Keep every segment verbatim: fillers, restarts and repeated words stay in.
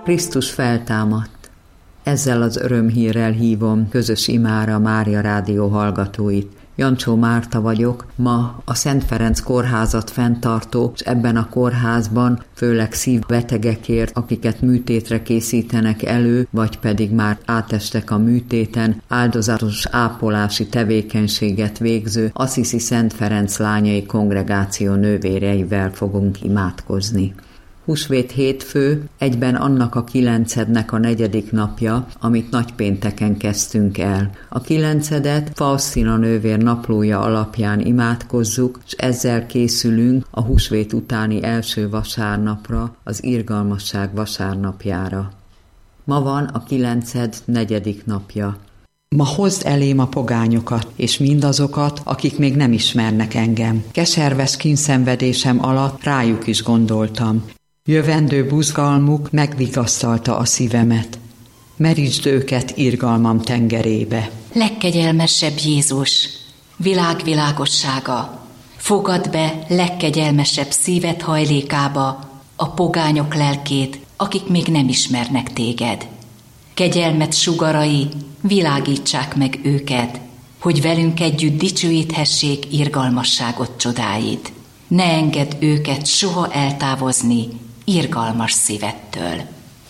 Krisztus feltámadt. Ezzel az örömhírrel hívom közös imára Mária Rádió hallgatóit. Jancsó Márta vagyok, ma a Szent Ferenc kórházat fenntartó, és ebben a kórházban főleg szívbetegekért, akiket műtétre készítenek elő, vagy pedig már átestek a műtéten, áldozatos ápolási tevékenységet végző Assisi Szent Ferenc lányai kongregáció nővéreivel fogunk imádkozni. Húsvét hétfő, egyben annak a kilencednek a negyedik napja, amit nagypénteken kezdtünk el. A kilencedet Faustina nővér naplója alapján imádkozzuk, és ezzel készülünk a húsvét utáni első vasárnapra, az irgalmasság vasárnapjára. Ma van a kilenced negyedik napja. Ma hozd elém a pogányokat, és mindazokat, akik még nem ismernek engem. Keserves kínszenvedésem alatt rájuk is gondoltam. Jövendő buzgalmuk megvigasztalta a szívemet. Merítsd őket irgalmam tengerébe. Legkegyelmesebb Jézus, világ világossága, fogad be legkegyelmesebb szíved hajlékába a pogányok lelkét, akik még nem ismernek téged. Kegyelmed sugarai világítsák meg őket, hogy velünk együtt dicsőíthessék irgalmasságot csodáit. Ne engedd őket soha eltávozni irgalmas szívettől.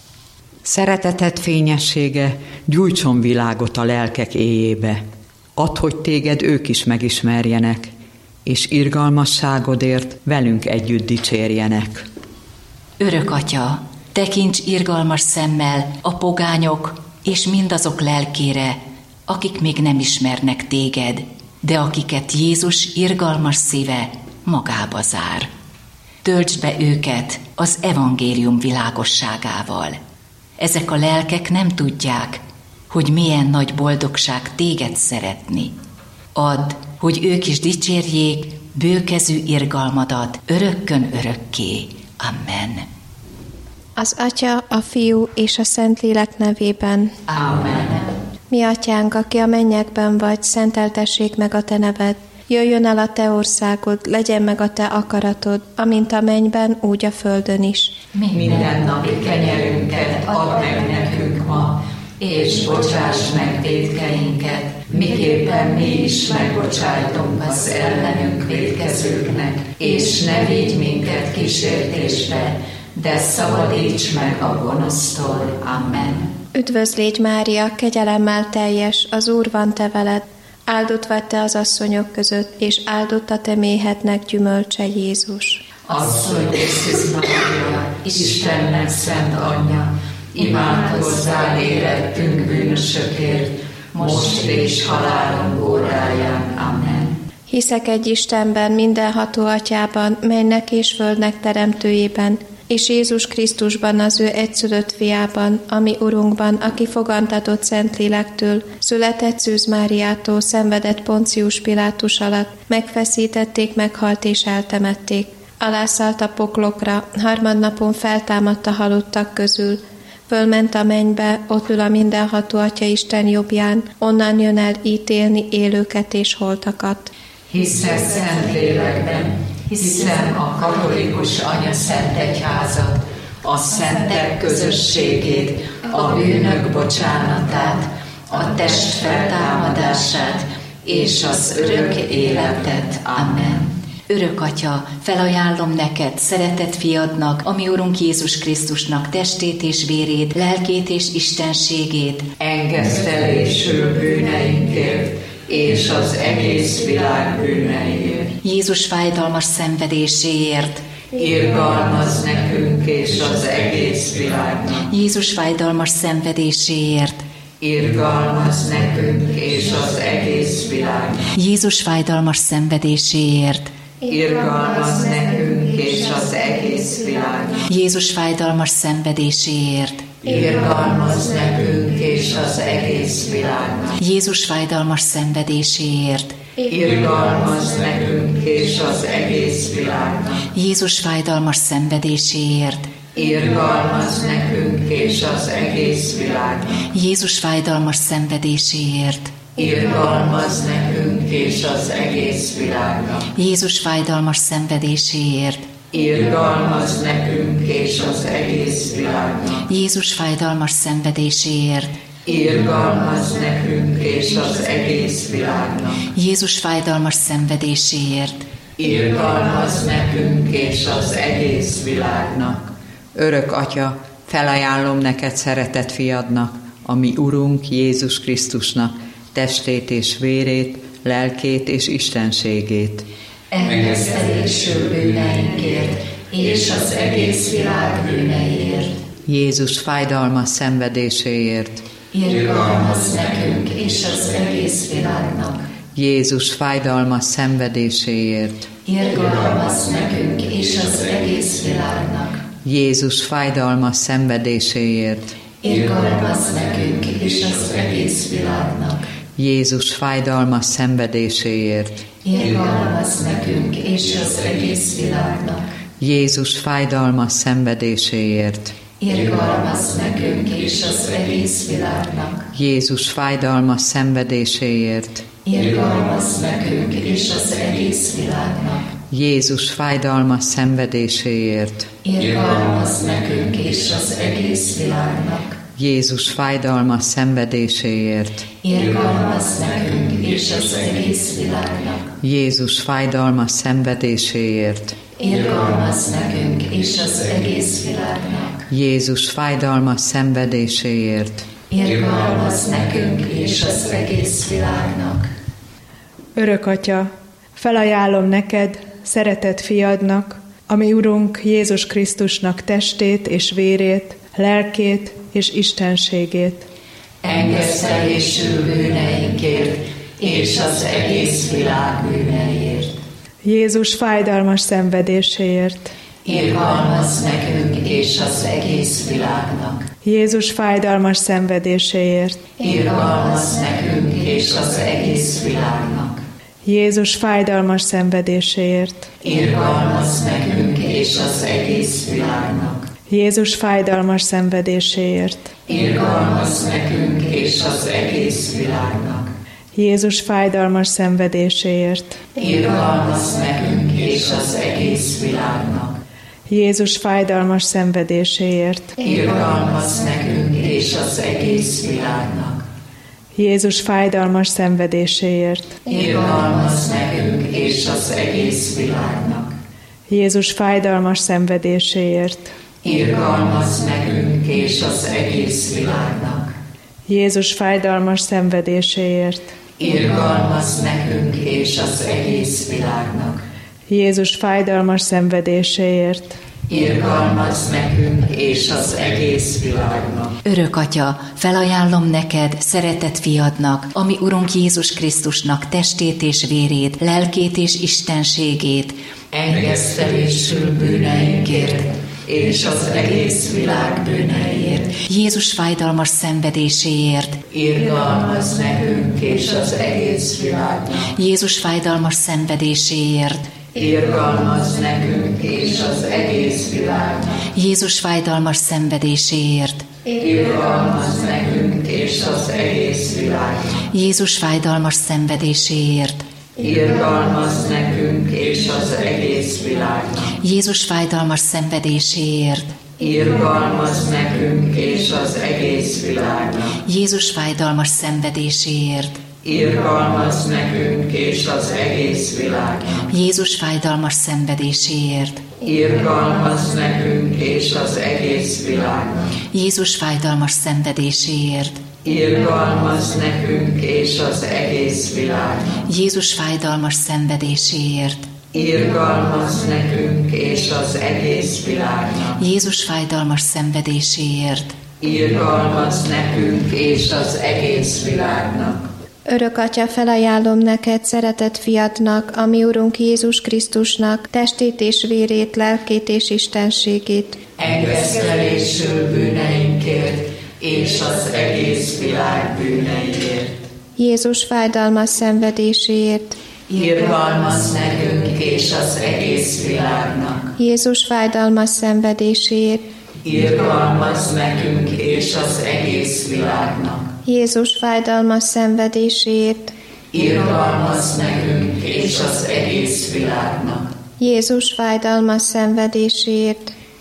Szereteted fényessége, gyújtson világot a lelkek éjébe. Add, hogy téged ők is megismerjenek, és irgalmasságodért velünk együtt dicsérjenek. Örök Atya, tekints irgalmas szemmel a pogányok és mindazok lelkére, akik még nem ismernek téged, de akiket Jézus irgalmas szíve magába zár. Töltsd be őket az evangélium világosságával. Ezek a lelkek nem tudják, hogy milyen nagy boldogság téged szeretni. Add, hogy ők is dicsérjék bőkezű irgalmadat örökkön örökké. Amen. Az Atya, a Fiú és a Szentlélek nevében. Amen. Mi Atyánk, aki a mennyekben vagy, szenteltessék meg a te neved. Jöjjön el a te országod, legyen meg a te akaratod, amint a mennyben, úgy a földön is. Minden napi kenyerünket add meg nekünk ma, és bocsáss meg vétkeinket, miképpen mi is megbocsájtunk az ellenünk vétkezőknek, és ne vigy minket kísértésbe, de szabadíts meg a gonosztól. Amen. Üdvözlégy Mária, kegyelemmel teljes, az Úr van te veled. Áldott vagy te az asszonyok között, és áldott a te méhednek gyümölcse Jézus. Asszony Jézus Mária, Istennek szent anyja, imádkozzál érettünk bűnösökért, most és halálunk óráján. Amen. Hiszek egy Istenben, mindenható Atyában, mennek és földnek teremtőjében, és Jézus Krisztusban, az ő egyszülött fiában, ami Urunkban, aki fogantatott Szentlélektől, született Szűz Máriától, szenvedett Poncius Pilátus alatt, megfeszítették, meghalt és eltemették. Alászállt a poklokra, harmadnapon feltámadt a halottak közül, fölment a mennybe, ott ül a mindenható Atya Isten jobbján, onnan jön el ítélni élőket és holtakat. Hiszek Szentlélekben, hiszem a katolikus anya szent egyházat, a szentek közösségét, a bűnök bocsánatát, a test feltámadását és az örök életet. Amen. Örök Atya, felajánlom neked, szeretett fiadnak, a mi Urunk Jézus Krisztusnak testét és vérét, lelkét és istenségét. Engesztelésül bűneinkért, és az egész világ bűneiért. Jézus fájdalmas szenvedéséért. Irgalmazz nekünk és az egész világnak. Jézus fájdalmas szenvedéséért. Irgalmazz nekünk és az egész világnak. Jézus fájdalmas szenvedéséért. Irgalmazz nekünk és az egész világnak. Jézus fájdalmas szenvedéséért. Irgalmazz nekünk és az egész világnak. Jézus fájdalmas szenvedéséért. Irgalmazz nekünk és az egész világnak. Jézus fájdalmas szenvedéséért. Irgalmazz nekünk és az egész világnak. Jézus fájdalmas szenvedéséért. Irgalmazz nekünk és az egész világnak. Jézus fájdalmas szenvedéséért. Irgalmazz nekünk és az egész világnak. Jézus fájdalmas szenvedéséért, irgalmazz nekünk és az egész világnak. Jézus fájdalmas szenvedéséért, irgalmazz nekünk és az egész világnak. Örök Atya, felajánlom neked szeretett fiadnak, a mi Urunk Jézus Krisztusnak, testét és vérét, lelkét és istenségét. Engesztelésül bűneinkért és az egész világ bűneiért. Jézus fájdalmas szenvedéséért, irgalmazz nekünk és az egész világnak. Jézus fájdalmas szenvedéséért, irgalmazz nekünk és az egész világnak. Jézus fájdalmas szenvedéséért, irgalmazz nekünk és az egész világnak. Jézus fájdalmas szenvedéséért, irgalmazz nekünk és az egész világnak. Jézus fájdalmas szenvedéséért, irgalmazz nekünk és az egész világnak. Jézus fájdalmas szenvedéséért, irgalmazz nekünk és az egész világnak. Jézus fájdalmas szenvedéséért, irgalmazz nekünk és az egész világnak. Jézus fájdalmas szenvedéséért, irgalmazz nekünk és az egész világnak. Jézus fájdalmas szenvedéséért, irgalmazz nekünk és az egész világnak. Jézus fájdalmas szenvedéséért, irgalmazz nekünk és az egész világnak. Örök Atya, felajánlom neked, szeretett fiadnak, a mi Urunk Jézus Krisztusnak testét és vérét, lelkét és istenségét. Engesztelésül bűneinkért és az egész világ bűneiért. Jézus fájdalmas szenvedéséért, irgalmazz nekünk és az egész világnak. Jézus fájdalmas szenvedéséért, irgalmazz nekünk és az egész világnak. Jézus fájdalmas szenvedéséért, irgalmazz nekünk és az egész világnak. Jézus fájdalmas szenvedéséért, irgalmazz nekünk és az egész világnak. Jézus fájdalmas szenvedéséért, irgalmazz nekünk és az egész világnak. Jézus fájdalmas szenvedéséért, irgalmazz nekünk és az egész világnak. Jézus fájdalmas szenvedéséért, irgalmazz nekünk és az egész világnak. Jézus fájdalmas szenvedéséért, irgalmazz nekünk és az egész világnak. Jézus fájdalmas szenvedéséért, irgalmazz nekünk és az egész világnak. Jézus fájdalmas szenvedéséért, irgalmazz nekünk és az egész világnak. Örök Atya, felajánlom neked, szeretett fiadnak, a mi Urunk Jézus Krisztusnak testét és vérét, lelkét és istenségét, engesztelésül bűneinkért és az egész világ bűneiért. Jézus fájdalmas szenvedéséért, irgalmazz nekünk és az egész világnak. Jézus fájdalmas szenvedéséért, irgalmazz nekünk és az egész világnak. Jézus fájdalmas szenvedéséért, irgalmazz nekünk és az egész világnak. Jézus fájdalmas szenvedéséért, irgalmazz nekünk és az egész világnak. Jézus fájdalmas szenvedéséért, irgalmazz nekünk és az egész világnak. Jézus fájdalmas szenvedéséért, irgalmazz nekünk és az egész világnak. Jézus fájdalmas szenvedéséért, irgalmazz nekünk és az egész világnak. Jézus fájdalmas szenvedéséért, irgalmazz nekünk és az egész világnak. Jézus fájdalmas szenvedéséért, irgalmazz nekünk és az egész világnak. Jézus fájdalmas szenvedéséért, irgalmazz nekünk és az egész világnak. Örök Atya, felajánlom neked, szeretett fiadnak, a mi Urunk Jézus Krisztusnak testét és vérét, lelkét és istenségét. Engesztelésül bűneinkért és az egész világ bűneiért. Jézus fájdalmas szenvedéséért, irgalmazz nekünk és az egész világnak. Jézus fájdalmas szenvedéséért, irgalmazz nekünk és az egész világnak. Jézus fájdalmas szenvedéséért, irgalmazz nekünk és az egész világnak. Jézus fájdalmas szenvedéséért,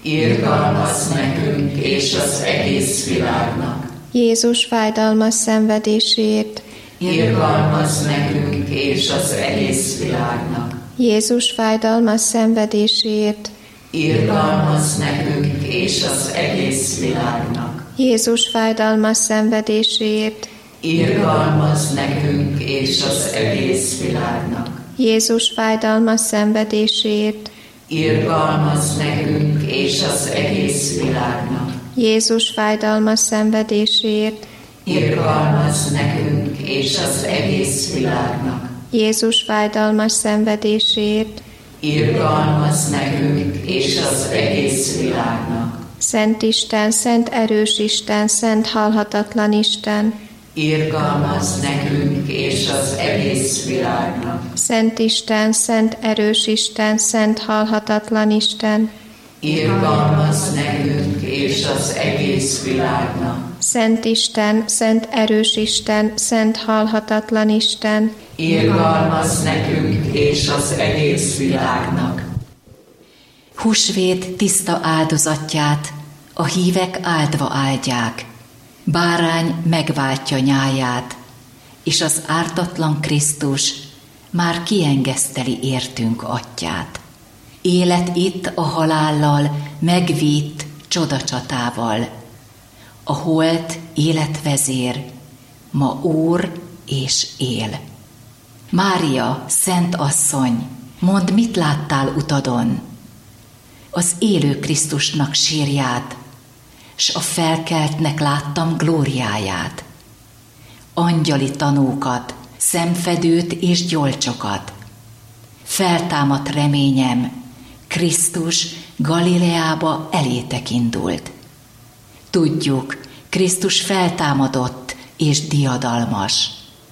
irgalmazz nekünk és az egész világnak. Jézus fájdalmas szenvedéséért, irgalmazz nekünk és az egész világnak. Jézus fájdalmas szenvedéséért, irgalmazz nekünk és az egész világnak. Jézus fájdalmas szenvedéséért, irgalmazz nekünk és az egész világnak. Jézus fájdalmas szenvedéséért, irgalmazz nekünk és az egész világnak. Jézus fájdalmas szenvedéséért, irgalmazz nekünk és az egész világnak. Jézus fájdalmas szenvedéséért, irgalmazz nekünk és az egész világnak. Szent Isten, szent erős Isten, szent halhatatlan Isten, irgalmazz nekünk és az egész világnak. Szent Isten, szent erős Isten, szent halhatatlan Isten, irgalmazz nekünk és az egész világnak. Szent Isten, szent erős Isten, szent halhatatlan Isten, irgalmazz nekünk és az egész világnak. Húsvét tiszta áldozatját a hívek áldva áldják, bárány megváltja nyáját, és az ártatlan Krisztus már kiengeszteli értünk atyját. Élet itt a halállal megvitt csodacsatával, a holt életvezér, ma úr és él. Mária, szent asszony, mondd, mit láttál utadon? Az élő Krisztusnak sírját, s a felkeltnek láttam glóriáját. Angyali tanúkat, szemfedőt és gyolcsokat. Feltámadt reményem, Krisztus Galileába elétek indult. Tudjuk, Krisztus feltámadott és diadalmas.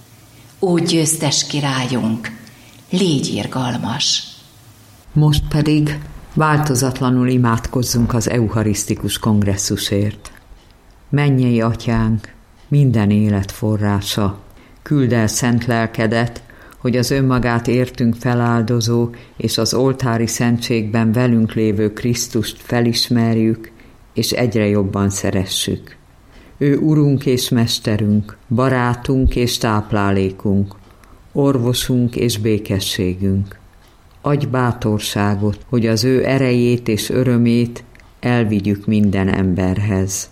Ó győztes királyunk, légy irgalmas! Most pedig változatlanul imádkozzunk az eucharisztikus kongresszusért. Mennyei Atyánk, minden élet forrása, küld el szent lelkedet, hogy az önmagát értünk feláldozó és az oltári szentségben velünk lévő Krisztust felismerjük, és egyre jobban szeressük. Ő Urunk és Mesterünk, barátunk és táplálékunk, orvosunk és békességünk. Adj bátorságot, hogy az ő erejét és örömét elvigyük minden emberhez.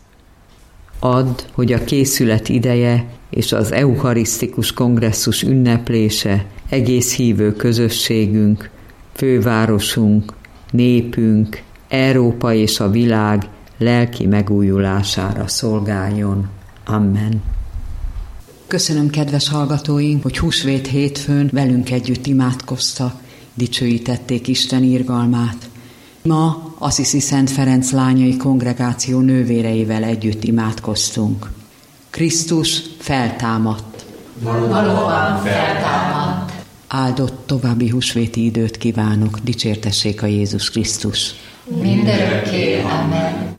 Add, hogy a készület ideje és az eucharisztikus kongresszus ünneplése egész hívő közösségünk, fővárosunk, népünk, Európa és a világ lelki megújulására szolgáljon. Amen. Köszönöm, kedves hallgatóink, hogy húsvét hétfőn velünk együtt imádkoztak, dicsőítették Isten irgalmát. Ma Assisi Szent Ferenc lányai kongregáció nővéreivel együtt imádkoztunk. Krisztus feltámadt. Valóban feltámadt. Áldott további húsvéti időt kívánok, dicsértessék a Jézus Krisztus. Mindörökké, amen.